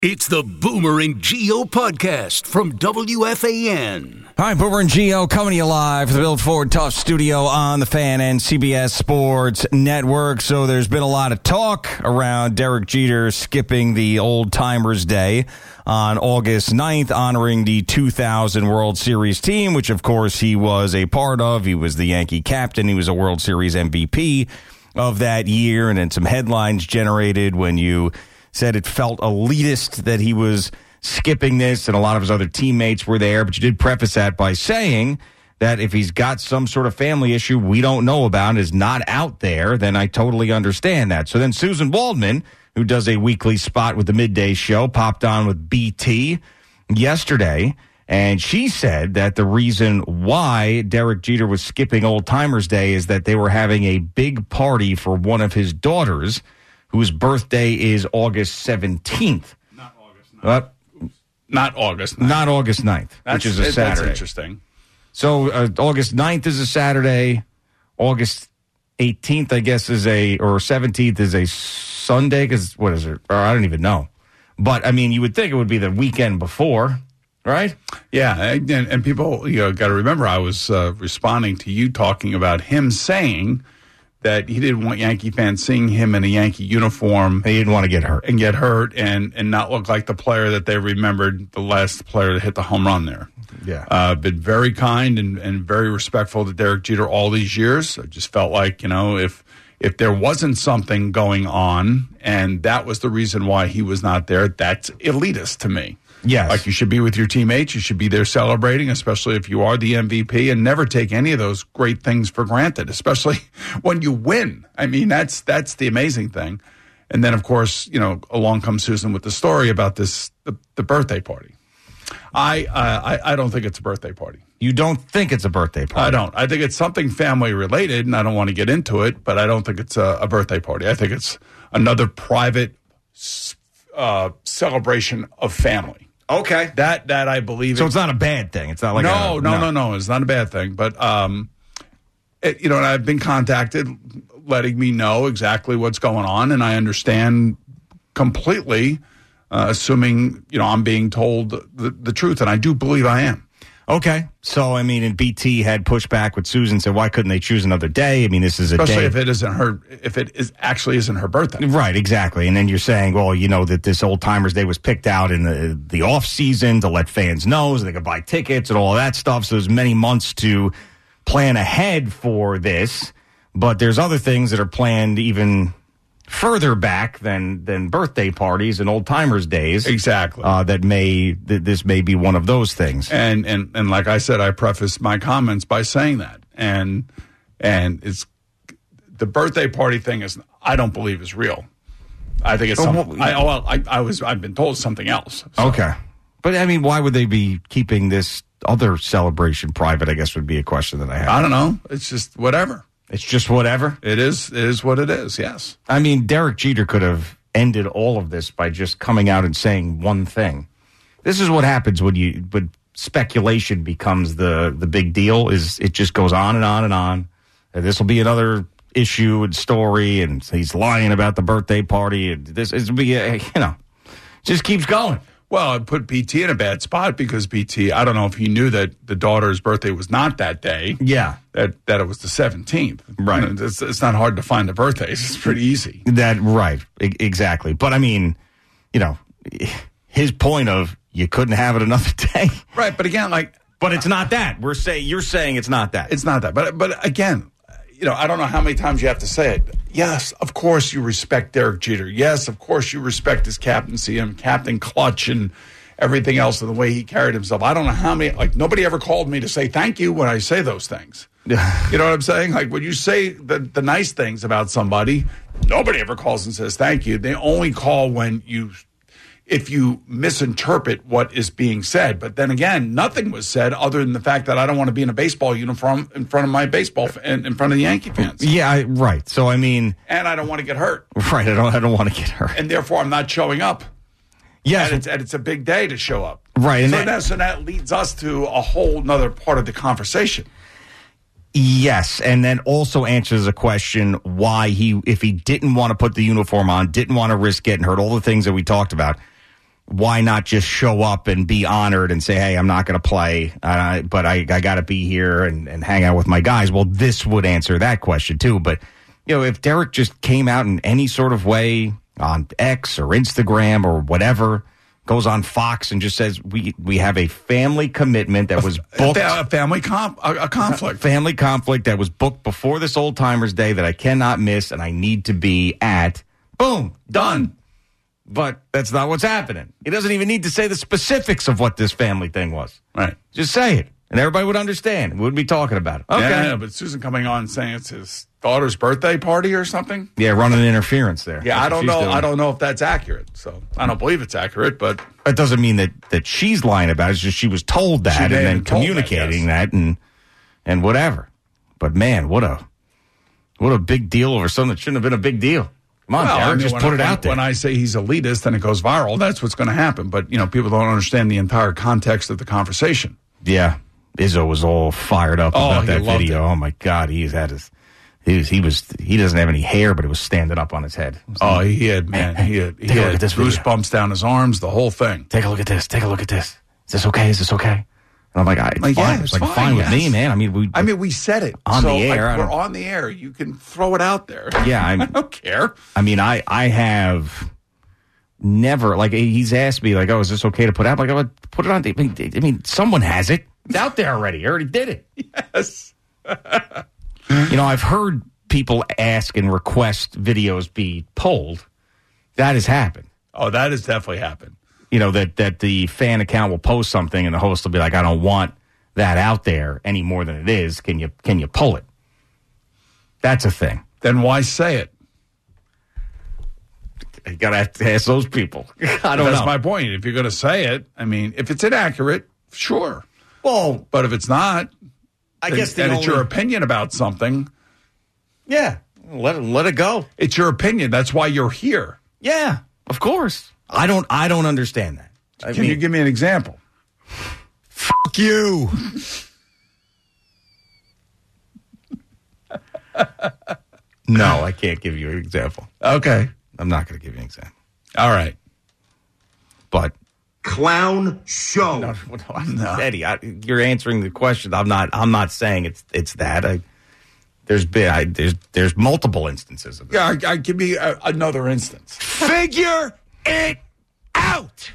It's the Boomer and Geo podcast from WFAN. Hi, Boomer and Geo coming to you live from the Bill Ford Tough studio on the Fan and CBS Sports Network. So there's been a lot of talk around Derek Jeter skipping the Old Timers Day on August 9th, honoring the 2000 World Series team, which, of course, he was a part of. He was the Yankee captain. He was a World Series MVP of that year. And then some headlines generated when you said it felt elitist that he was skipping this, and a lot of his other teammates were there. But you did preface that by saying that if he's got some sort of family issue we don't know about, is not out there, then I totally understand that. So then Susan Waldman, who does a weekly spot with the Midday Show, popped on with BT yesterday, and she said that the reason why Derek Jeter was skipping Old Timers Day is that they were having a big party for one of his daughters, whose birthday is August 17th. Not August 9th. Not August 9th. Not August 9th, which is a Saturday. That's interesting. So August 9th is a Saturday. August 18th, I guess, or 17th is a Sunday. Because what is it? Or I don't even know. But, I mean, you would think it would be the weekend before, right? Yeah, and people, got to remember, I was responding to you talking about him saying that he didn't want Yankee fans seeing him in a Yankee uniform. He didn't want to get hurt. And not look like the player that they remembered, the last player that hit the home run there. Yeah. Been very kind and very respectful to Derek Jeter all these years. I just felt like, if there wasn't something going on and that was the reason why he was not there, that's elitist to me. Yes. Like, you should be with your teammates. You should be there celebrating, especially if you are the MVP, and never take any of those great things for granted, especially when you win. I mean, that's the amazing thing. And then, of course, along comes Susan with the story about the birthday party. I don't think it's a birthday party. You don't think it's a birthday party? I don't. I think it's something family related, and I don't want to get into it, but I don't think it's a birthday party. I think it's another private celebration of family. Okay. That I believe. So it's not a bad thing. It's not like no. It's not a bad thing. But and I've been contacted, letting me know exactly what's going on, and I understand completely, assuming I'm being told the truth, and I do believe I am. Okay. So, I mean, and BT had pushback with Susan, said, why couldn't they choose another day? I mean, this is a Especially day. if it actually isn't her birthday. Right, exactly. And then you're saying, well, that this Old Timers Day was picked out in the off season to let fans know so they could buy tickets and all that stuff. So there's many months to plan ahead for this. But there's other things that are planned even further back than birthday parties and Old Timers Days. Exactly. This may be one of those things. And like I said, I prefaced my comments by saying that. And it's the birthday party thing I don't believe is real. I think it's something. I've been told something else. So. Okay. But I mean, why would they be keeping this other celebration private, I guess would be a question that I have. I don't know. It's just whatever. It's just whatever? It is what it is, yes. I mean, Derek Jeter could have ended all of this by just coming out and saying one thing. This is what happens when speculation becomes the big deal, is it just goes on and on and on. And this will be another issue and story, and he's lying about the birthday party, and this will be, just keeps going. Well, it put BT in a bad spot because BT, I don't know if he knew that the daughter's birthday was not that day. Yeah. That it was the 17th. Right. It's not hard to find the birthdays. It's pretty easy. Right. Exactly. But I mean, his point of you couldn't have it another day. Right. But again, but it's not that. You're saying it's not that. It's not that. But again, I don't know how many times you have to say it. Yes, of course you respect Derek Jeter. Yes, of course you respect his captaincy and Captain Clutch and everything else and the way he carried himself. I don't know how many, nobody ever called me to say thank you when I say those things. You know what I'm saying? When you say the nice things about somebody, nobody ever calls and says thank you. They only call if you misinterpret what is being said. But then again, nothing was said other than the fact that I don't want to be in a baseball uniform in front of my baseball in front of the Yankee fans. Yeah, right. So I mean, and I don't want to get hurt. Right, I don't want to get hurt, and therefore I'm not showing up. Yes, and it's a big day to show up. Right, so that leads us to a whole nother part of the conversation. Yes, and then also answers a question why if he didn't want to put the uniform on, didn't want to risk getting hurt, all the things that we talked about. why not just show up and be honored and say, hey, I'm not going to play, but I got to be here and hang out with my guys? Well, this would answer that question, too. But, if Derek just came out in any sort of way on X or Instagram or whatever, goes on Fox and just says, we have a family commitment that was booked. A conflict. Family conflict that was booked before this Old Timers Day that I cannot miss and I need to be at. Boom. Done. But that's not what's happening. He doesn't even need to say the specifics of what this family thing was. Right. Just say it, and everybody would understand. We wouldn't be talking about it. Okay. Yeah, but Susan coming on saying it's his daughter's birthday party or something. Yeah, running interference there. Yeah, I don't know. I don't know if that's accurate. So I don't believe it's accurate, but it doesn't mean that she's lying about it. It's just she was told that and then communicating that and whatever. But man, what a big deal over something that shouldn't have been a big deal. Come on, Derek, just put it out there. When I say he's elitist and it goes viral, that's what's going to happen. But, people don't understand the entire context of the conversation. Yeah. Izzo was all fired up about that video. Oh, my God. He doesn't have any hair, but it was standing up on his head. He had goosebumps down his arms, the whole thing. Take a look at this. Is this okay? And I'm like, it's fine. It's fine with me, man. We said it on the air. We're on the air. You can throw it out there. Yeah, I don't care. I have never he's asked me is this okay to put out? I would put it on. Someone has it. It's out there already. I already did it. Yes. I've heard people ask and request videos be pulled. That has happened. Oh, that has definitely happened. That the fan account will post something and the host will be like, I don't want that out there any more than it is. Can you pull it? That's a thing. Then why say it? You got to have to ask those people. I don't know. That's my point. If you're going to say it, if it's inaccurate, sure. Well, but if it's not, it's your opinion about something. Yeah, let it go. It's your opinion. That's why you're here. Yeah, of course. I don't understand that. Can you give me an example? Fuck you. No, I can't give you an example. Okay. I'm not going to give you an example. All right. But clown show. No. Eddie, you're answering the question. I'm not saying it's that. There's multiple instances of this. Yeah, give me another instance. Figure it out.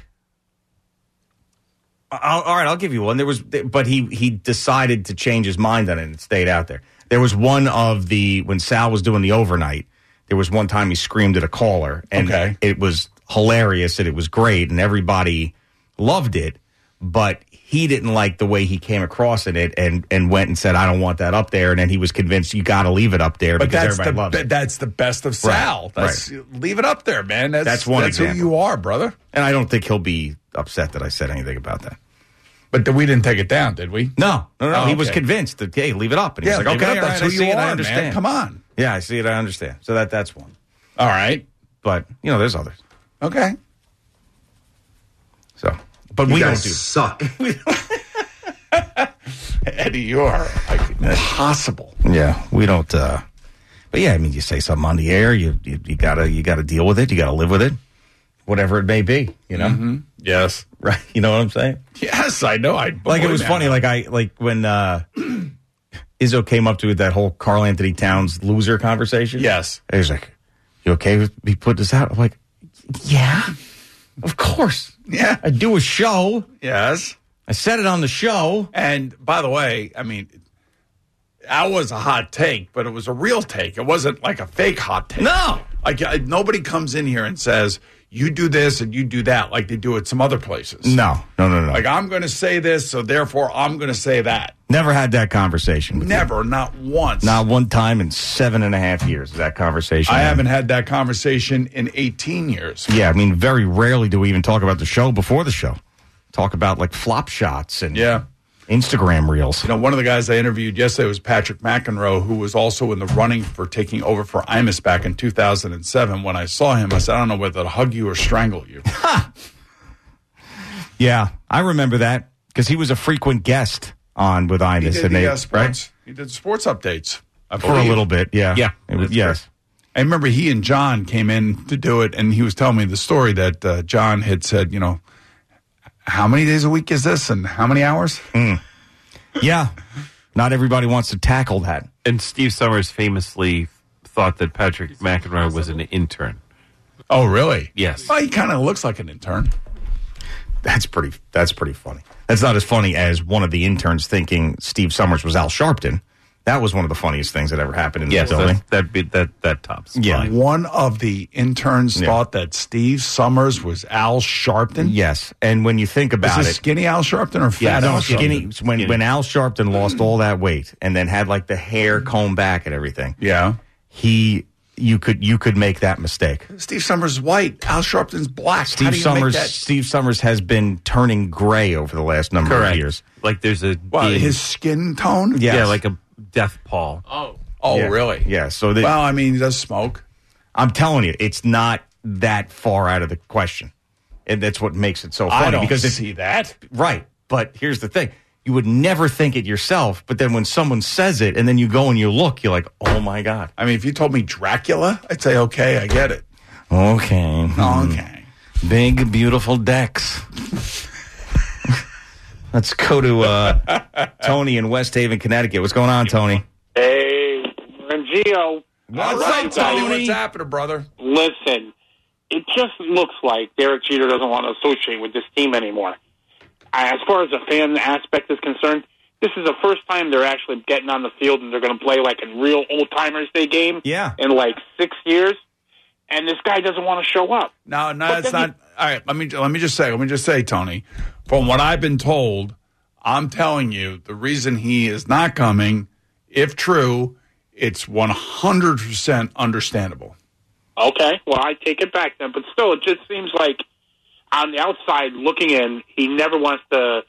All right, I'll give you one. But he decided to change his mind on it and it stayed out there. There was one of when Sal was doing the overnight. There was one time he screamed at a caller, and it was hilarious and it was great, and everybody loved it. But he didn't like the way he came across in it, and went and said, "I don't want that up there." And then he was convinced you got to leave it up there because everybody loves it. That's the best of Sal. Right. Leave it up there, man. That's one example. That's who you are, brother. And I don't think he'll be upset that I said anything about that. But we didn't take it down, did we? No. He was convinced that, hey, leave it up. And he was like, okay, that's who you are, I understand. Man. Come on. Yeah, I see it. I understand. So that's one. All right. But, there's others. Okay. So, but we don't do suck. Eddie, you are impossible. Yeah, we don't. But yeah, you say something on the air, you gotta deal with it. You gotta live with it, whatever it may be. Mm-hmm. Yes, right. You know what I'm saying? Yes, I know. It was funny. When Izzo came up to that whole Karl Anthony Towns loser conversation. Yes, he was like, "You okay with me putting this out?" I'm like, "Yeah, of course. Yeah, I do a show. Yes." I said it on the show. And by the way, that was a hot take, but it was a real take. It wasn't like a fake hot take. No. Nobody comes in here and says, you do this and you do that like they do at some other places. No. I'm going to say this, so therefore I'm going to say that. Never had that conversation. Never, not once. Not one time in 7.5 years, that conversation. I haven't had that conversation in 18 years. Yeah, very rarely do we even talk about the show before the show. Talk about flop shots and Instagram reels. One of the guys I interviewed yesterday was Patrick McEnroe, who was also in the running for taking over for Imus back in 2007. When I saw him, I said, I don't know whether to hug you or strangle you. Yeah, I remember that because he was a frequent guest on with Imus. He did sports. Right? He did sports updates for a little bit. Yeah. Yeah. Yes. I remember he and John came in to do it, and he was telling me the story that John had said, how many days a week is this and how many hours? Yeah. Not everybody wants to tackle that. And Steve Summers famously thought that Patrick McEnroe was an intern. Oh, really? Yes. Well, he kind of looks like an intern. That's pretty funny. That's not as funny as one of the interns thinking Steve Summers was Al Sharpton. That was one of the funniest things that ever happened in the building. That tops. Yeah. Fine. One of the interns thought that Steve Summers was Al Sharpton. Yes, and when you think about Is it, it skinny Al Sharpton or fat Al skinny. Sharpton? When Al Sharpton lost all that weight and then had like the hair combed back and everything, Yeah. you could make that mistake. Steve Summers is white. Al Sharpton's black. How do you make that? Steve Summers has been turning gray over the last number of years. Like there's a His skin tone? Yes. yeah, like a death pall. Oh, Yeah. really? Yeah. So Well, I mean, he does smoke. I'm telling you, it's not that far out of the question, and that's what makes it so funny. I don't because see that. Right. But here's the thing. You would never think it yourself, but then when someone says it and then you go and you look, you're like, oh, my God. I mean, if you told me Dracula, I'd say, okay, I get it. Okay. Okay. Big, beautiful decks. Let's go to Tony in West Haven, Connecticut. What's going on, Tony? Hey, Gio. All right, Tony. What's happening, brother? Listen, it just looks like Derek Jeter doesn't want to associate with this team anymore. As far as the fan aspect is concerned, this is the first time they're actually getting on the field and they're going to play like a real old-timers day game in like 6 years. And this guy doesn't want to show up. No, it's not. All right, let me just say, Tony, from what I've been told, I'm telling you, the reason he is not coming, if true, it's 100% understandable. Okay, well, I take it back then. But still, it just seems like on the outside looking in, he never wants to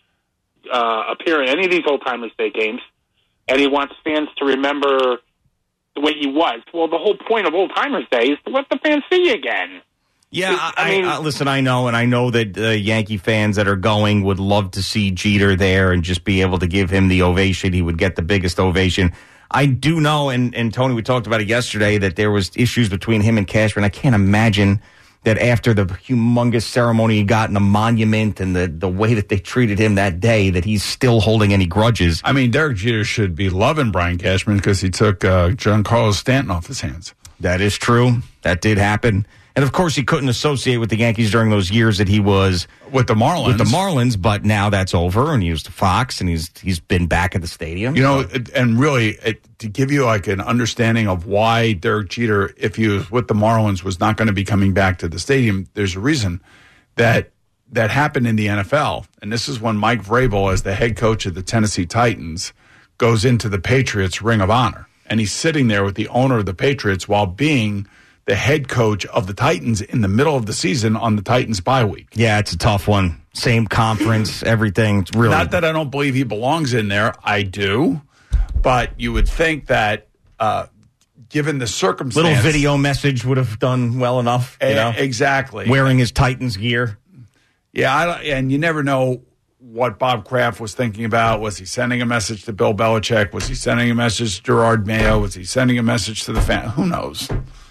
appear in any of these old-timers day games, and he wants fans to remember the way he was. Well, the whole point of Old Timers Day is to let the fans see you again. Yeah, I listen, I know that Yankee fans that are going would love to see Jeter there and just be able to give him the ovation. He would get the biggest ovation. I do know, and Tony, we talked about it yesterday, that there was issues between him and Cashman. I can't imagine that after the humongous ceremony he got in the monument and the way that they treated him that day, that he's still holding any grudges. I mean, Derek Jeter should be loving Brian Cashman because he took Giancarlo Stanton off his hands. That is true. That did happen. And, of course, he couldn't associate with the Yankees during those years that he was with the Marlins. But now that's over, and he was to Fox, and he's been back at the stadium. You know, and really, to give you like an understanding of why Derek Jeter, if he was with the Marlins, was not going to be coming back to the stadium, there's a reason that happened in the NFL. And this is when Mike Vrabel, as the head coach of the Tennessee Titans, goes into the Patriots Ring of Honor. And he's sitting there with the owner of the Patriots while being the head coach of the Titans in the middle of the season on the Titans bye week. Yeah, it's a tough one. Same conference, everything. It's really not that I don't believe he belongs in there. I do. But you would think that given the circumstance, little video message would have done well enough. You know? Exactly. Wearing his Titans gear. Yeah, and you never know what Bob Kraft was thinking about. Was he sending a message to Bill Belichick? Was he sending a message to Gerard Mayo? Was he sending a message to the fan? Who knows?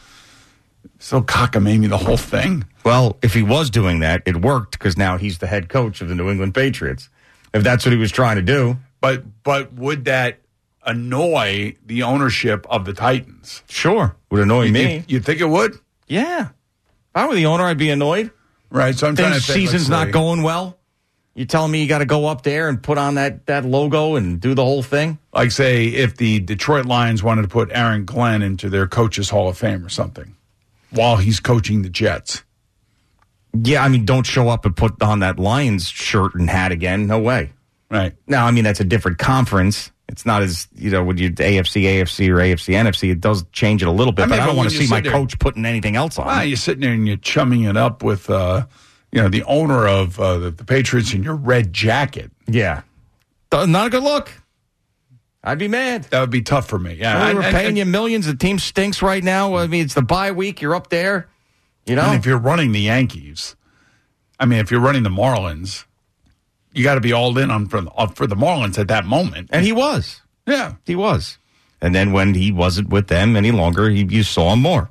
So cockamamie, the whole thing. Well, if he was doing that, it worked because now he's the head coach of the New England Patriots. If that's what he was trying to do. But would that annoy the ownership of the Titans? Sure. Would annoy me. You think it would? Yeah. If I were the owner, I'd be annoyed. Right. So I'm trying to think. Season's not going well. You're telling me you got to go up there and put on that logo and do the whole thing? Like, say, if the Detroit Lions wanted to put Aaron Glenn into their Coaches Hall of Fame or something while he's coaching the Jets. Yeah, I mean, don't show up and put on that Lions shirt and hat again. No way. Right. Now, I mean, that's a different conference. It's not as, when you AFC or AFC, NFC, it does change it a little bit, but I don't want to see my coach putting anything else on. Well, you're sitting there and you're chumming it up with, the owner of the Patriots in your red jacket. Yeah. Not a good look. I'd be mad. That would be tough for me. Yeah, we're paying you millions. The team stinks right now. I mean, it's the bye week. You're up there. And if you're running the Yankees, if you're running the Marlins, you got to be all in for the Marlins at that moment. And he was. Yeah. He was. And then when he wasn't with them any longer, you saw him more.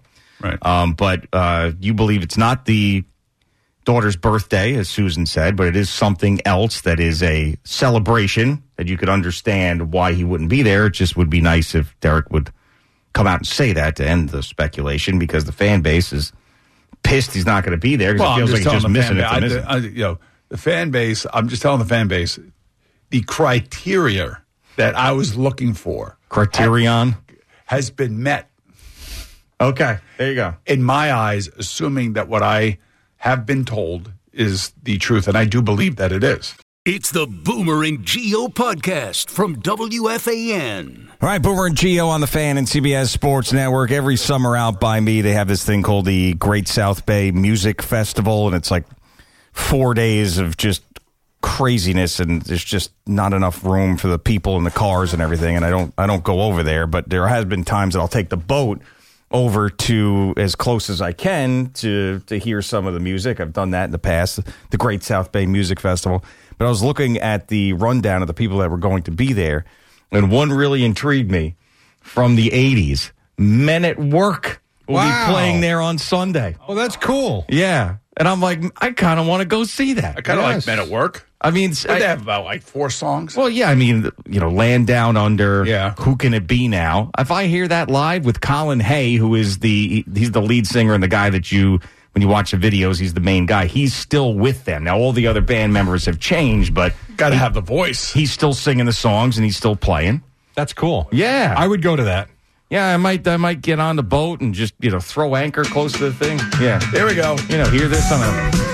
Right. But you believe it's not the daughter's birthday, as Susan said, but it is something else that is a celebration that you could understand why he wouldn't be there. It just would be nice if Derek would come out and say that to end the speculation, because the fan base is pissed he's not going to be there because it feels like he's just missing it. The fan base, I'm just telling the fan base, the criteria that I was looking for. Criterion? Has been met. Okay, there you go. In my eyes, assuming that what I have been told is the truth, and I do believe that it is. It's the Boomer and Geo podcast from WFAN. All right, Boomer and Geo on the Fan and CBS Sports Network. Every summer out by me, they have this thing called the Great South Bay Music Festival, and it's like 4 days of just craziness, and there's just not enough room for the people and the cars and everything, and I don't go over there, but there has been times that I'll take the boat over to as close as I can to hear some of the music. I've done that in the past, the Great South Bay Music Festival. But I was looking at the rundown of the people that were going to be there, and one really intrigued me from the 80s. Men at Work will be playing there on Sunday. Oh, that's cool. Yeah. And I'm like, I kind of want to go see that. I kind of like Men at Work. I mean, they have about like 4 songs. Well, yeah, I mean, Land Down Under. Yeah. Who Can It Be Now? If I hear that live with Colin Hay, who is he's the lead singer and the guy that when you watch the videos, he's the main guy. He's still with them. Now, all the other band members have changed, but got to have the voice. He's still singing the songs and he's still playing. That's cool. Yeah. I would go to that. Yeah, I might get on the boat and just, throw anchor close to the thing. Yeah. There we go. Hear this on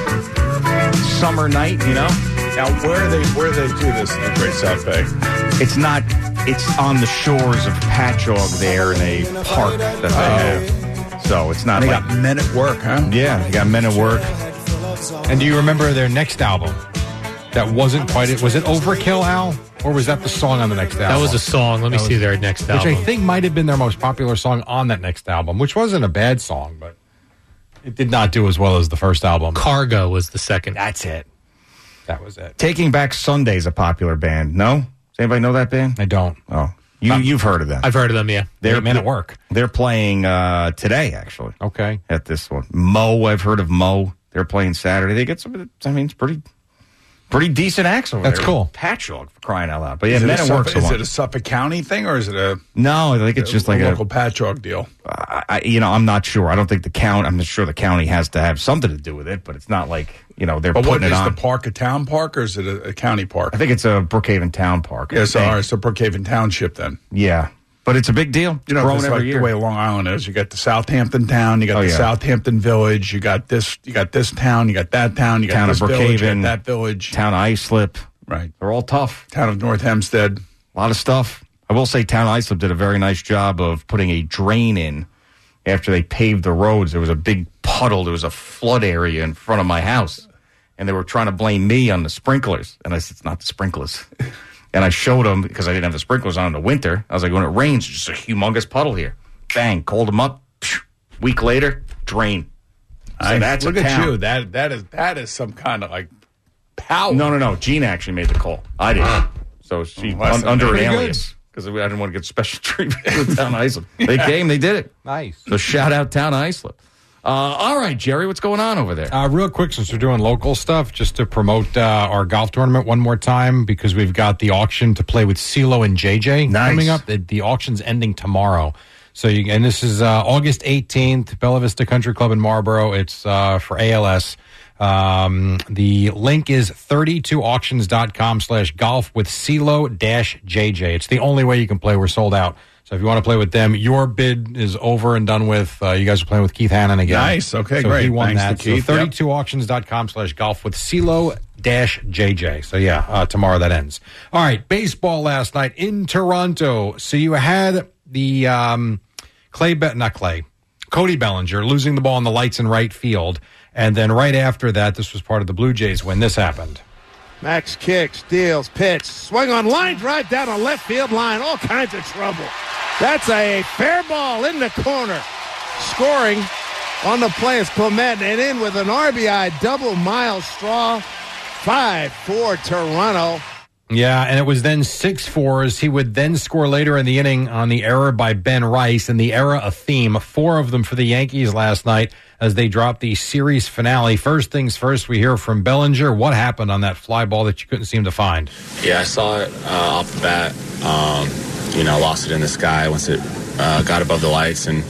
a summer night, Now, where do they do this in the Great South Bay? It's on the shores of Patchogue there in a park that they have. So it's not they got Men at Work, huh? Yeah, they got Men at Work. And do you remember their next album? That wasn't quite it. Was it Overkill, Al? Or was that the song on the next album? That was a song. Let me see their next album. Which I think might have been their most popular song on that next album, which wasn't a bad song, but it did not do as well as the first album. Cargo was the second. That's it. That was it. Taking Back Sunday's a popular band. No? Does anybody know that band? I don't. Oh. You've heard of them. I've heard of them, yeah. They're Men at Work. They're playing today, actually. Okay. At this one. Mo, I've heard of Mo. They're playing Saturday. They get some of the, it's pretty decent acts over there. That's cool. Patchogue, for crying out loud. But yeah, Men at Work. Is it a Suffolk County thing, or is it a... No, I think it's just like a local Patchogue deal. I'm not sure. I don't think I'm not sure the county has to have something to do with it, but it's not like, they're putting it on. Is the park a town park, or is it a county park? I think it's a Brookhaven Town Park. Yeah, so Brookhaven Township then. Yeah. But it's a big deal. It's growing every year. The way Long Island is. You got the Southampton town, you got the Southampton village, you got this town, you got that town, you got this village, you got that village. Town of Islip. Right. They're all tough. Town of North Hempstead. A lot of stuff. I will say Town of Islip did a very nice job of putting a drain in after they paved the roads. There was a big puddle. There was a flood area in front of my house. And they were trying to blame me on the sprinklers. And I said, it's not the sprinklers. And I showed them, because I didn't have the sprinklers on in the winter. I was like, when it rains, it's just a humongous puddle here. Bang, called them up. Week later, drain. So that's look a at town. you. That is some kind of like power. No. Gina actually made the call. I did. So she under an alias, because I didn't want to get special treatment with Town of Islip. They came, they did it. Nice. So shout out Town of Islip. All right, Jerry, what's going on over there? Real quick, since we're doing local stuff, just to promote our golf tournament one more time, because we've got the auction to play with CeeLo and JJ coming up. The auction's ending tomorrow. So, and this is August 18th, Bella Vista Country Club in Marlboro. It's for ALS. The link is 32auctions.com/golf with CeeLo-JJ. It's the only way you can play. We're sold out. So if you want to play with them, your bid is over and done with. You guys are playing with Keith Hannon again. Nice. Okay, so great. He won Thanks that. to Keith. So 32auctions.com/golf with CeeLo-JJ. So yeah, tomorrow that ends. All right, baseball last night in Toronto. So you had the Cody Bellinger losing the ball in the lights in right field. And then right after that, this was part of the Blue Jays when this happened. Max kicks, deals, pitch, swing on line drive down a left field line. All kinds of trouble. That's a fair ball in the corner. Scoring on the play is Clement, and in with an RBI double. Miles Straw, 5-4 Toronto. Yeah, and it was then 6-4s. He would then score later in the inning on the error by Ben Rice, and the error a theme. 4 of them for the Yankees last night as they dropped the series finale. First things first, we hear from Bellinger. What happened on that fly ball that you couldn't seem to find? Yeah, I saw it off the bat. Lost it in the sky once it got above the lights, and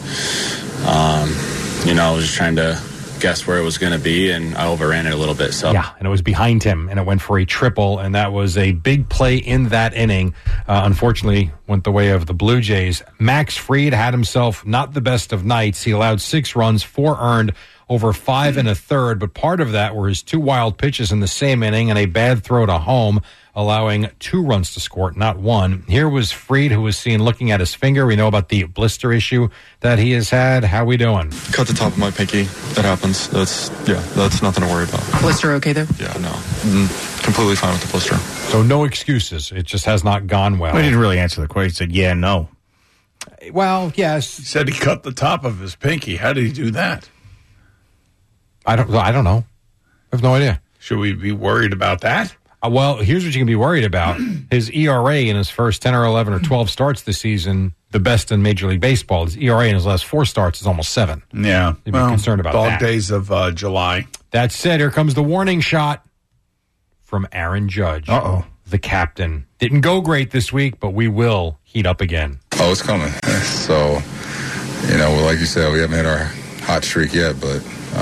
I was just trying to guess where it was going to be, and I overran it a little bit. So yeah, and it was behind him, and it went for a triple, and that was a big play in that inning. Unfortunately, went the way of the Blue Jays. Max Fried had himself not the best of nights. He allowed 6 runs, 4 earned, over 5 1/3, but part of that were his 2 wild pitches in the same inning and a bad throw to home, allowing 2 runs to score, not 1. Here was Fried, who was seen looking at his finger. We know about the blister issue that he has had. How we doing? Cut the top of my pinky. That happens. That's nothing to worry about. Blister okay, though? Yeah, no. Completely fine with the blister. So no excuses. It just has not gone well. I didn't really answer the question. He said, yeah, no. Well, yes. He said he cut the top of his pinky. How did he do that? I don't know. I have no idea. Should we be worried about that? Well, here's what you can be worried about. His ERA in his first 10 or 11 or 12 starts this season, the best in Major League Baseball. His ERA in his last 4 starts is almost 7. Yeah. You'd be concerned about dog that. days of July. That said, here comes the warning shot from Aaron Judge. Uh-oh. The captain. Didn't go great this week, but we will heat up again. Oh, it's coming. So, like you said, we haven't hit our hot streak yet, but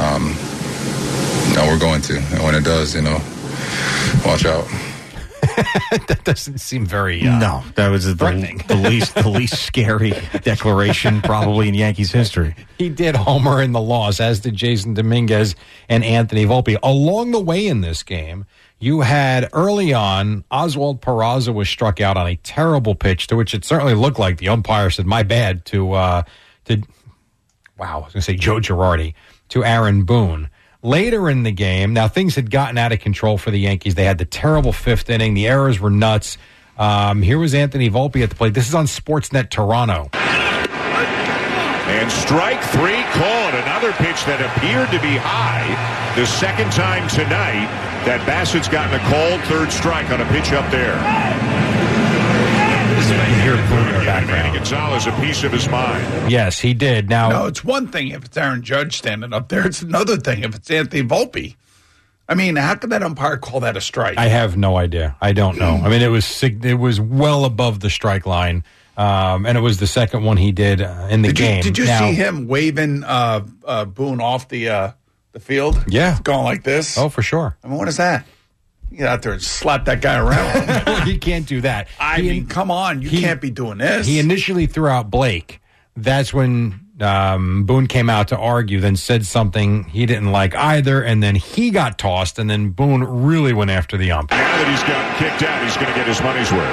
we're going to. And when it does, watch out. That doesn't seem very no, that was the least scary declaration probably in Yankees history. He did homer in the loss, as did Jason Dominguez and Anthony Volpe. Along the way in this game, you had early on, Oswald Peraza was struck out on a terrible pitch, to which it certainly looked like the umpire said, my bad, to I was going to say Joe Girardi, to Aaron Boone. Later in the game, now things had gotten out of control for the Yankees. They had the terrible 5th inning. The errors were nuts. Here was Anthony Volpe at the plate. This is on Sportsnet Toronto. And strike 3 called. Another pitch that appeared to be high. The second time tonight that Bassett's gotten a called 3rd strike on a pitch up there. Hear Boone in the background. Gonzalez a piece of his mind. Yes, he did. Now, no, it's one thing if it's Aaron Judge standing up there. It's another thing if it's Anthony Volpe. I mean, how could that umpire call that a strike? I have no idea. I don't know. I mean, it was well above the strike line, and it was the second one he did in the game. Did you see him waving Boone off the field? Yeah, going like this. Oh, for sure. I mean, what is that? You get out there and slap that guy around. You can't do that. I mean, come on. You can't be doing this. He initially threw out Blake. That's when Boone came out to argue, then said something he didn't like either, and then he got tossed, and then Boone really went after the ump. Now that he's gotten kicked out, he's going to get his money's worth.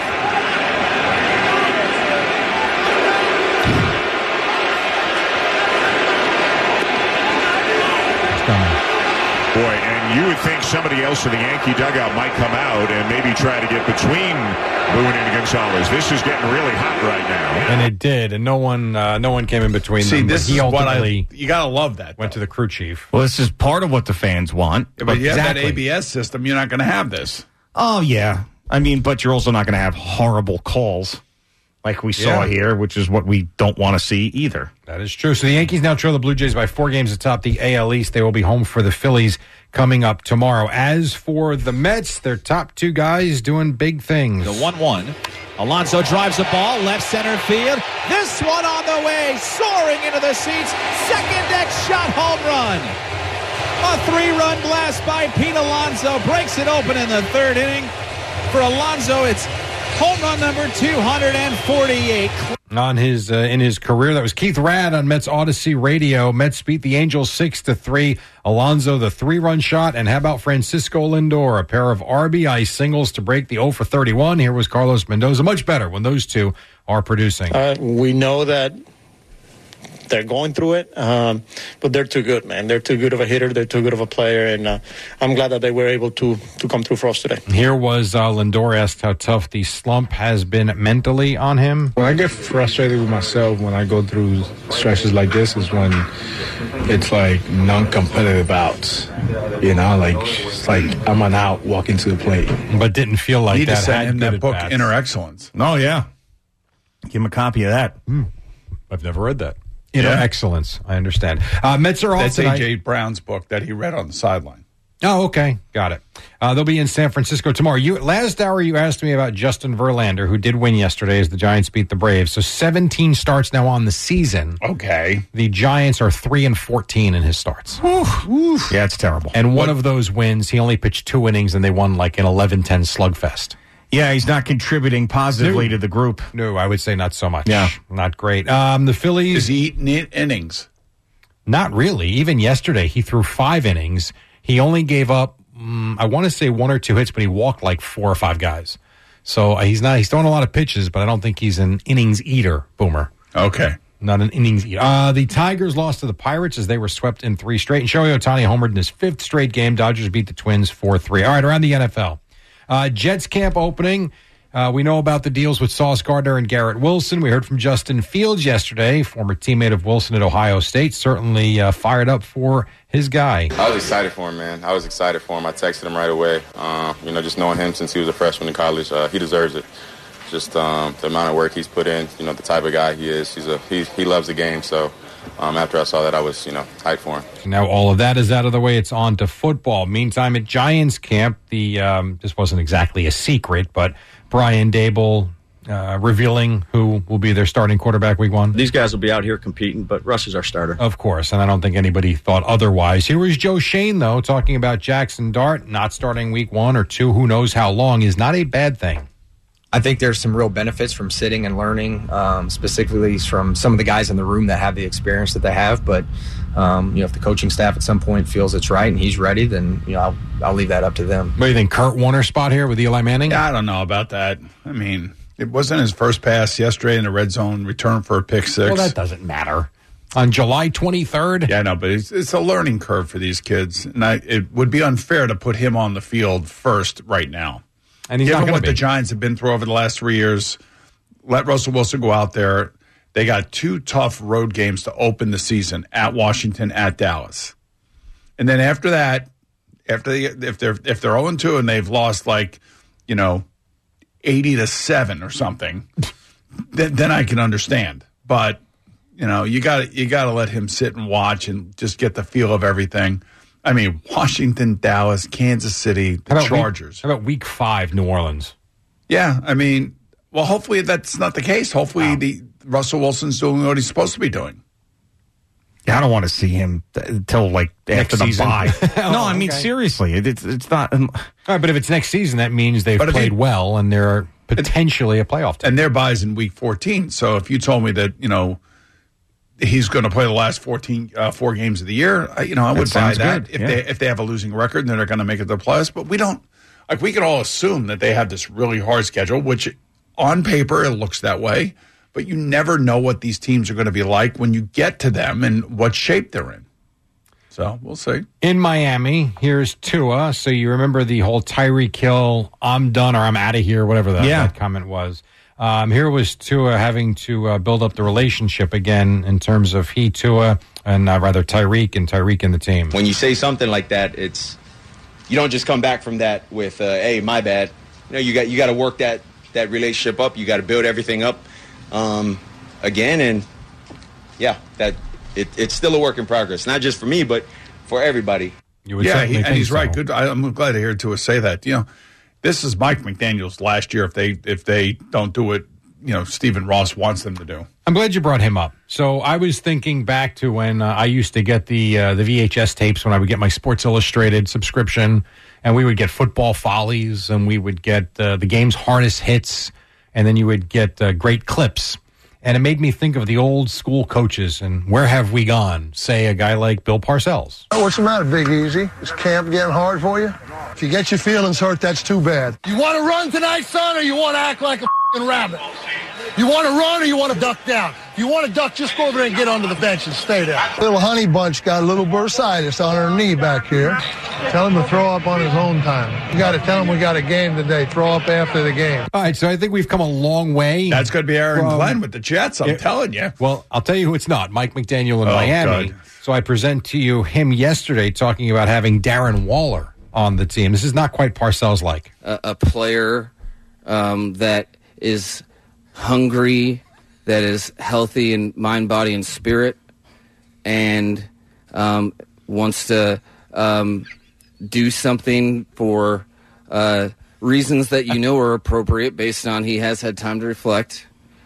It's coming. Boy, and you would think somebody else in the Yankee dugout might come out and maybe try to get between Boone and Gonzalez. This is getting really hot right now. And it did, and no one came in between them. See, this is what you got to love that. Went to the crew chief. Well, this is part of what the fans want. Yeah, but you have that ABS system, you're not going to have this. Oh, yeah. I mean, but you're also not going to have horrible calls like we saw here, which is what we don't want to see either. That is true. So the Yankees now trail the Blue Jays by 4 games atop the AL East. They will be home for the Phillies coming up tomorrow. As for the Mets, their top 2 guys doing big things. The 1-1. Alonso drives the ball, left center field. This one on the way, soaring into the seats. Second X shot home run. A 3-run blast by Pete Alonso breaks it open in the 3rd inning. For Alonso, it's home run number 248. On his in his career, that was Keith Radd on Mets Odyssey Radio. Mets beat the Angels 6-3. Alonso, the 3-run shot, and how about Francisco Lindor, a pair of RBI singles to break the 0-for-31. Here was Carlos Mendoza, much better when those two are producing. We know that they're going through it. But they're too good, man. They're too good of a hitter. They're too good of a player. And I'm glad that they were able to come through for us today. Here was Lindor asked how tough the slump has been mentally on him. When I get frustrated with myself when I go through stretches like this is when it's like non-competitive outs. You know, like it's like I'm an out walking to the plate. But didn't feel like you need that. To send him that book, Inner Excellence. Oh, yeah. Give him a copy of that. I've never read that. Inner Excellence. I understand. Mets are off That's tonight. A.J. Brown's book that he read on the sideline. Oh, okay. Got it. They'll be in San Francisco tomorrow. Last hour, you asked me about Justin Verlander, who did win yesterday as the Giants beat the Braves. So 17 starts now on the season. Okay. The Giants are 3-14 in his starts. Oof. Yeah, it's terrible. And one of those wins, he only pitched 2 innings, and they won like an 11-10 slugfest. Yeah, he's not contributing positively to the group. No, I would say not so much. Yeah. Not great. The Phillies... Is he eating innings? Not really. Even yesterday, he threw 5 innings. He only gave up, I want to say 1 or 2 hits, but he walked like 4 or 5 guys. So he's throwing a lot of pitches, but I don't think he's an innings eater, Boomer. Okay. Not an innings eater. The Tigers lost to the Pirates as they were swept in 3 straight. And Shohei Ohtani homered in his 5th straight game. Dodgers beat the Twins 4-3. All right, around the NFL. Jets camp opening. We know about the deals with Sauce Gardner and Garrett Wilson. We heard from Justin Fields yesterday, former teammate of Wilson at Ohio State. Certainly fired up for his guy. I was excited for him, man. I was excited for him. I texted him right away. Just knowing him since he was a freshman in college, he deserves it. Just the amount of work he's put in, the type of guy he is. He loves the game. So after I saw that, I was, hyped for him. Now all of that is out of the way. It's on to football. Meantime, at Giants camp, this wasn't exactly a secret, but Brian Daboll revealing who will be their starting quarterback week 1. These guys will be out here competing, but Russ is our starter. Of course, and I don't think anybody thought otherwise. Here was Joe Shane, though, talking about Jackson Dart not starting week 1 or 2, who knows how long, is not a bad thing. I think there's some real benefits from sitting and learning, specifically from some of the guys in the room that have the experience that they have. But, if the coaching staff at some point feels it's right and he's ready, then, I'll leave that up to them. What do you think, Kurt Warner spot here with Eli Manning? Yeah, I don't know about that. I mean, it wasn't his first pass yesterday in the red zone, return for a pick 6. Well, that doesn't matter. On July 23rd? Yeah, I know, but it's a learning curve for these kids. And it would be unfair to put him on the field first right now. And he's Given not going what to be. The Giants have been through over the last 3 years, let Russell Wilson go out there. They got 2 tough road games to open the season, at Washington, at Dallas. And then after that, if they're 0-2 and they've lost 80-7 or something, then I can understand. But you got to let him sit and watch and just get the feel of everything. I mean, Washington, Dallas, Kansas City, the Chargers. How about week 5, New Orleans? Yeah, I mean, well, hopefully that's not the case. Hopefully Russell Wilson's doing what he's supposed to be doing. Yeah, I don't want to see him until after the bye. No, I mean, seriously, it's not. All right, but if it's next season, that means they've played well and they're potentially a playoff team. And their bye's in week 14. So if you told me that, he's going to play the last 4 games of the year, I would buy that. If they have a losing record and they're going to make it to the playoffs. But we don't. We can all assume that they have this really hard schedule, which on paper it looks that way. But you never know what these teams are going to be like when you get to them and what shape they're in. So we'll see. In Miami, here's Tua. So you remember the whole Tyreek Hill, I'm done or I'm out of here, whatever that comment was. Here was Tua having to build up the relationship again in terms of Tua, and rather Tyreek and the team. When you say something like that, you don't just come back from that with, hey, my bad. You got to work that relationship up. You got to build everything up again, and it's still a work in progress. Not just for me, but for everybody. He's right. Good. I'm glad to hear Tua say that. This is Mike McDaniel's last year if they don't do what Stephen Ross wants them to do. I'm glad you brought him up. So I was thinking back to when I used to get the VHS tapes when I would get my Sports Illustrated subscription, and we would get Football Follies, and we would get the game's hardest hits, and then you would get great clips. And it made me think of the old school coaches and where have we gone? Say a guy like Bill Parcells. Oh, what's the matter, Big Easy? Is camp getting hard for you? If you get your feelings hurt, that's too bad. You want to run tonight, son, or you want to act like a f***ing rabbit? You want to run or you want to duck down? If you want a duck, just go over there and get onto the bench and stay there. Little honey bunch got a little bursitis on her knee back here. Tell him to throw up on his own time. You got to tell him we got a game today. Throw up after the game. All right, so I think we've come a long way. That's going to be Aaron Glenn with the Jets, I'm telling you. Well, I'll tell you who it's not. Mike McDaniel in Miami. God. So I present to you him yesterday talking about having Darren Waller on the team. This is not quite Parcells-like. A player that is hungry, that is healthy in mind, body, and spirit, and wants to do something for reasons that you know are appropriate based on he has had time to reflect.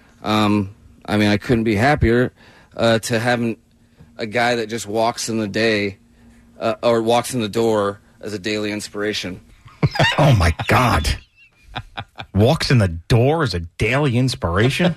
I couldn't be happier to have a guy that just walks in the day or walks in the door as a daily inspiration. Oh, my God. Walks in the door as a daily inspiration?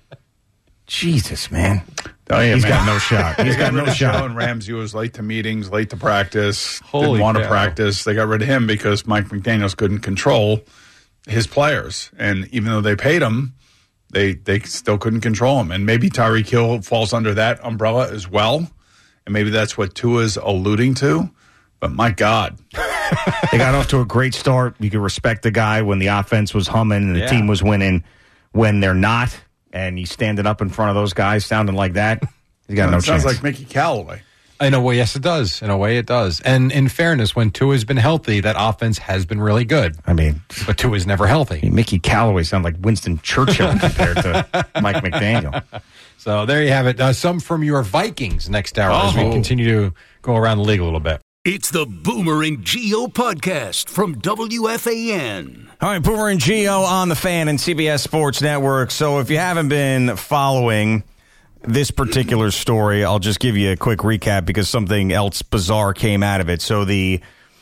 Jesus, man. Oh, yeah, He's man. got no shot. He's got no shot. And Ramsey was late to meetings, late to practice, Holy didn't want to cow. practice. They got rid of him because Mike McDaniels couldn't control his players. And even though they paid him, they still couldn't control him. And maybe Tyreek Hill falls under that umbrella as well. And maybe that's what Tua's alluding to. But my God. They got off to a great start. You could respect the guy when the offense was humming and the team was winning. When they're not, and he's standing up in front of those guys sounding like that, he's got no chance. Sounds like Mickey Callaway. In a way, yes, it does. In a way, it does. And in fairness, when Tua's been healthy, that offense has been really good. But Tua's never healthy. Mickey Callaway sounds like Winston Churchill compared to Mike McDaniel. So there you have it. Some from your Vikings next hour as we continue to go around the league a little bit. It's the Boomer and Geo podcast from WFAN. All right, Boomer and Geo on the Fan and CBS Sports Network. So if you haven't been following this particular story, I'll just give you a quick recap because something else bizarre came out of it. So the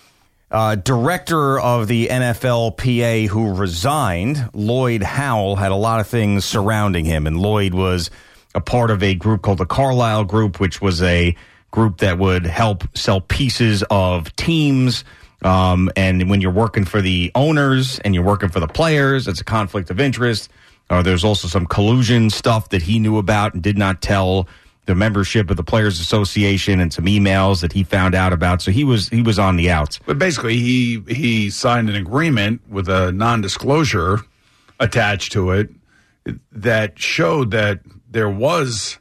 director of the NFLPA who resigned, Lloyd Howell, had a lot of things surrounding him. And Lloyd was a part of a group called the Carlyle Group, which was a group that would help sell pieces of teams. And when you're working for the owners and you're working for the players, it's a conflict of interest. There's also some collusion stuff that he knew about and did not tell the membership of the Players Association, and some emails that he found out about. So he was on the outs. But basically, he signed an agreement with a non-disclosure attached to it that showed that there was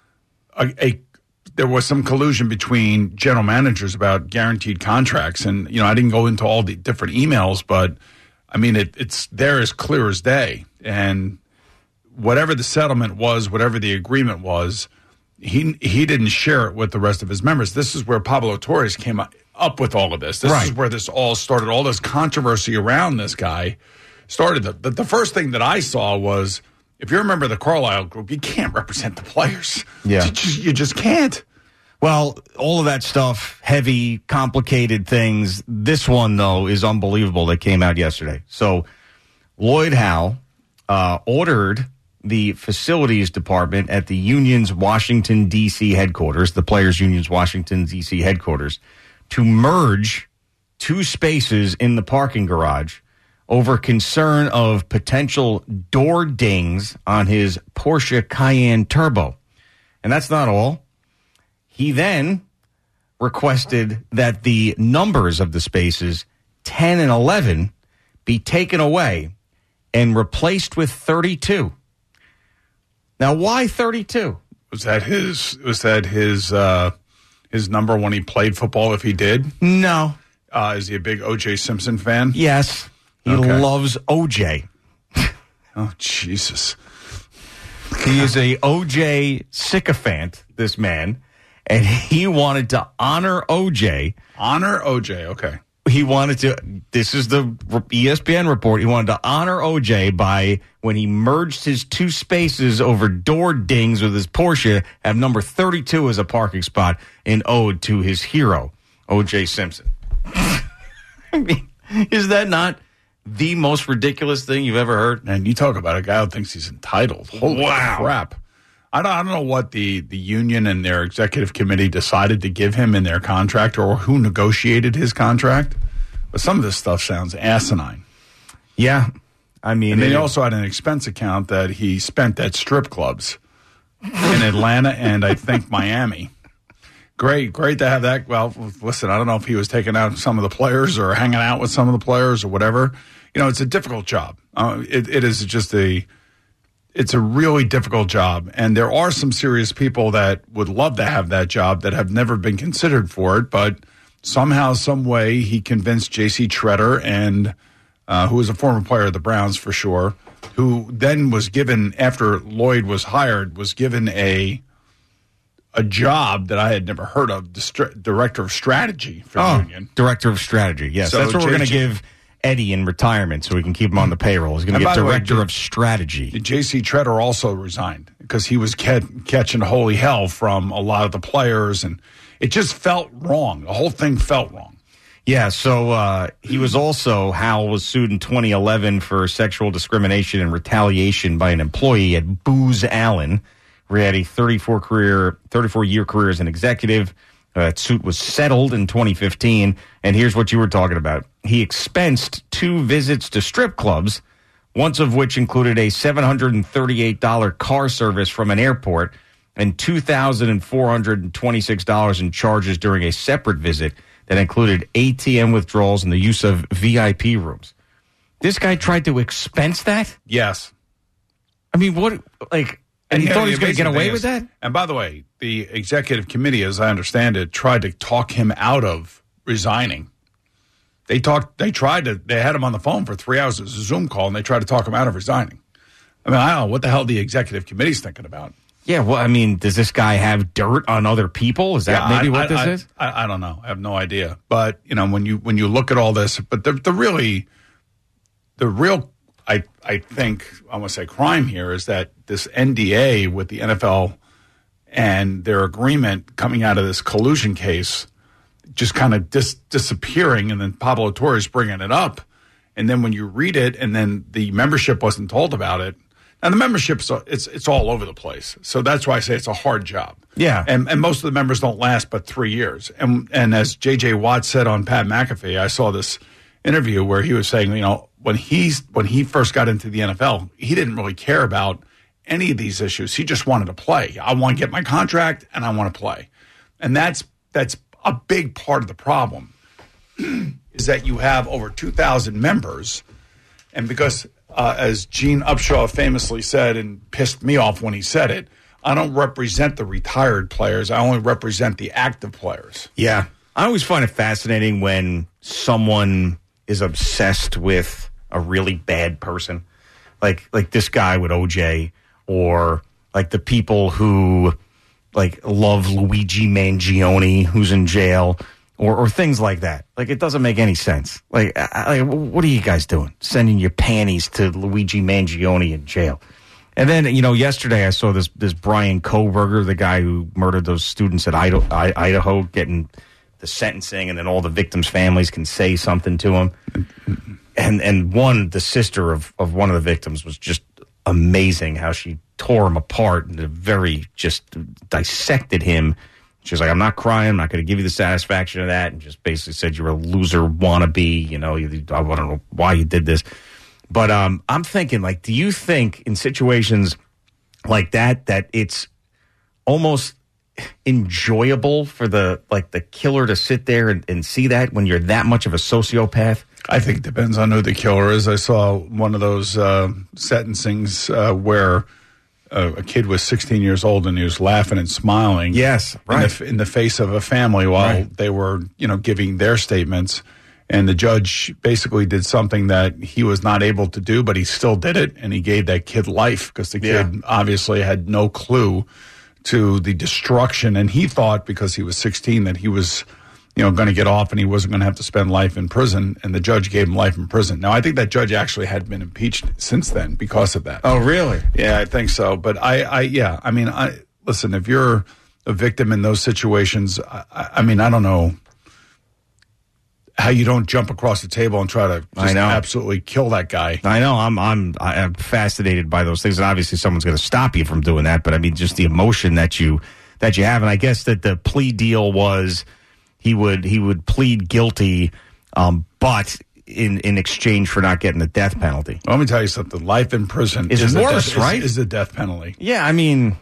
there was some collusion between general managers about guaranteed contracts. And, I didn't go into all the different emails, but, it's there as clear as day. And whatever the settlement was, whatever the agreement was, he didn't share it with the rest of his members. This is where Pablo Torres came up with all of this. This is where this all started. All this controversy around this guy started. The first thing that I saw was, if you remember the Carlyle Group, you can't represent the players. Yeah. You just can't. Well, all of that stuff, heavy, complicated things. This one, though, is unbelievable that came out yesterday. So Lloyd Howell ordered the facilities department at the union's Washington, D.C. headquarters, the Players Union's Washington, D.C. headquarters, to merge two spaces in the parking garage over concern of potential door dings on his Porsche Cayenne Turbo. And that's not all. He then requested that the numbers of the spaces 10 and 11 be taken away and replaced with 32. Now, why 32? Was that his number when he played football, if he did? No. Is he a big O.J. Simpson fan? Yes. He loves O.J. Oh, Jesus. He is a O.J. sycophant, this man, and he wanted to honor O.J. Honor O.J., okay. He wanted to, this is the ESPN report, he wanted to honor O.J. by, when he merged his two spaces over door dings with his Porsche, have number 32 as a parking spot in ode to his hero, O.J. Simpson. I mean, is that not the most ridiculous thing you've ever heard? And you talk about a guy who thinks he's entitled. Holy crap. I don't know what the union and their executive committee decided to give him in their contract, or who negotiated his contract, but some of this stuff sounds asinine. Yeah. I mean, and they also had an expense account that he spent at strip clubs. in Atlanta and I think Miami. Great to have that. Well, listen, I don't know if he was taking out some of the players or hanging out with some of the players or whatever. It's a difficult job. It is just it's a really difficult job. And there are some serious people that would love to have that job that have never been considered for it. But somehow, some way, he convinced J.C. Tretter, and who was a former player of the Browns for sure, who then was given, after Lloyd was hired, was given a job that I had never heard of, director of strategy for the union. Director of strategy, yes. So that's what we're going to give Eddie in retirement so we can keep him on the payroll. He's going to get director of strategy. J.C. Tretter also resigned because he was catching holy hell from a lot of the players, and it just felt wrong. The whole thing felt wrong. Yeah, so he was also, Howell was sued in 2011 for sexual discrimination and retaliation by an employee at Booz Allen, where he had a 34-year career as an executive. That suit was settled in 2015, and here's what you were talking about. He expensed 2 visits to strip clubs, once of which included a $738 car service from an airport and $2,426 in charges during a separate visit that included ATM withdrawals and the use of VIP rooms. This guy tried to expense that? Yes. I mean, what, like... And he thought he was going to get away with that? And by the way, the executive committee, as I understand it, tried to talk him out of resigning. They had him on the phone for 3 hours. It was a Zoom call, and they tried to talk him out of resigning. I mean, I don't know what the hell the executive committee's thinking about. Yeah, well, I mean, does this guy have dirt on other people? Is that maybe what this is? I don't know. I have no idea. But, when you look at all this, but the real I think, I want to say crime here is that this NDA with the NFL and their agreement coming out of this collusion case just kind of disappearing, and then Pablo Torres bringing it up. And then when you read it, and then the membership wasn't told about it. Now, the membership, it's all over the place. So that's why I say it's a hard job. Yeah. And most of the members don't last but 3 years. And as J.J. Watt said on Pat McAfee, I saw this interview where he was saying, when he first got into the NFL, he didn't really care about any of these issues. He just wanted to play. I want to get my contract, and I want to play. And that's a big part of the problem is that you have over 2,000 members, and because, as Gene Upshaw famously said and pissed me off when he said it, I don't represent the retired players. I only represent the active players. Yeah. I always find it fascinating when someone is obsessed with a really bad person, like this guy with OJ, or like the people who like love Luigi Mangione, who's in jail, or things like that. Like, it doesn't make any sense. Like, what are you guys doing? Sending your panties to Luigi Mangione in jail. And then, yesterday I saw this Brian Kohberger, the guy who murdered those students at Idaho, getting the sentencing, and then all the victims' families can say something to him. And the sister of one of the victims was just amazing how she tore him apart and just dissected him. She was like, I'm not crying. I'm not going to give you the satisfaction of that. And just basically said, you're a loser wannabe. I don't know why you did this. But I'm thinking, like, do you think in situations like that it's almost enjoyable for the killer to sit there and see that when you're that much of a sociopath? I think it depends on who the killer is. I saw one of those sentencings where a kid was 16 years old and he was laughing and smiling. Yes, right. In the face of a family while they were, giving their statements. And the judge basically did something that he was not able to do, but he still did it. And he gave that kid life because the kid obviously had no clue to the destruction. And he thought, because he was 16, that he was, going to get off and he wasn't going to have to spend life in prison. And the judge gave him life in prison. Now, I think that judge actually had been impeached since then because of that. Oh, really? Yeah, I think so. But listen, if you're a victim in those situations, I don't know how you don't jump across the table and try to just absolutely kill that guy. I know. I'm fascinated by those things, and obviously someone's going to stop you from doing that. But I mean, just the emotion that you have, and I guess that the plea deal was he would plead guilty, but in exchange for not getting the death penalty. Well, let me tell you something. Life in prison is worse, right? Is the death penalty? Yeah, I mean,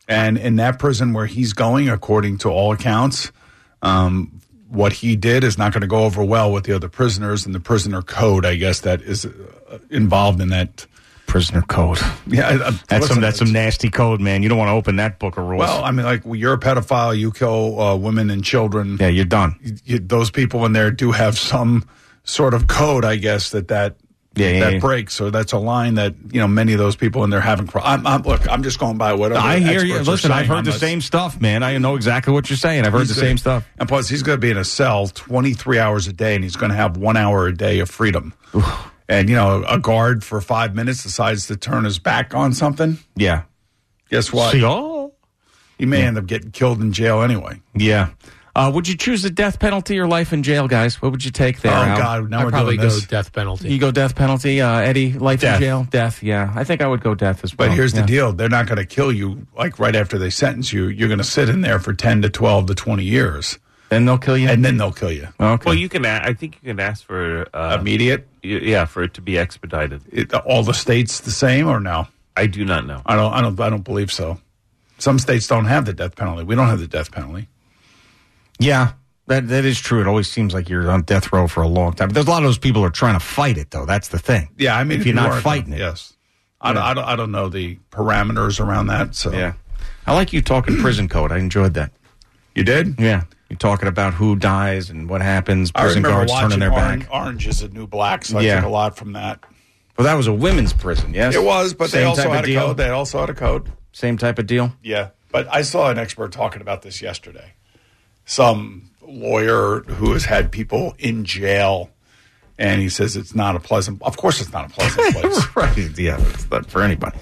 And in that prison where he's going, according to all accounts, what he did is not going to go over well with the other prisoners, and the prisoner code, I guess, that is involved in that. Prisoner code. Yeah, that's some nasty code, man. You don't want to open that book of rules. Well, I mean, like, you're a pedophile, you kill women and children. Yeah, you're done. Those people in there do have some sort of code, I guess, that breaks. So that's a line that, many of those people in there haven't. Look, I'm just going by whatever. I hear you. Listen, I've heard the same stuff, man. I know exactly what you're saying. I've heard the same stuff. And plus, he's going to be in a cell 23 hours a day, and he's going to have 1 hour a day of freedom. And, a guard for 5 minutes decides to turn his back on something. Yeah. Guess what? He may end up getting killed in jail anyway. Yeah. Would you choose the death penalty or life in jail, guys? What would you take there? Oh, God. Now I'd we're probably doing go this. death penalty. You go death penalty, Eddie? Life in jail? Death, yeah. I think I would go death as well. But here's the deal. They're not going to kill you, like, right after they sentence you. You're going to sit in there for 10 to 12 to 20 years. Then they'll kill you? And then they'll kill you. Okay. Well, I think you can ask for immediate. Yeah, for it to be expedited. All the states the same or no? I do not know. I don't believe so. Some states don't have the death penalty. We don't have the death penalty. Yeah, that is true. It always seems like you're on death row for a long time. But there's a lot of those people who are trying to fight it, though. That's the thing. Yeah, I mean, if you're not fighting it, yes. I don't know the parameters around that. So yeah, I like you talking prison code. I enjoyed that. You did? Yeah. You're talking about who dies and what happens. I Prison remember guards turning their back. Orange is the New Black, so I took a lot from that. Well, that was a women's prison, yes? It was, but they also had a deal? code. They also had a code. Same type of deal? Yeah. But I saw an expert talking about this yesterday. Some lawyer who has had people in jail, and he says it's not a pleasant. Of course, it's not a pleasant place. Right? Yeah, it's not for anybody.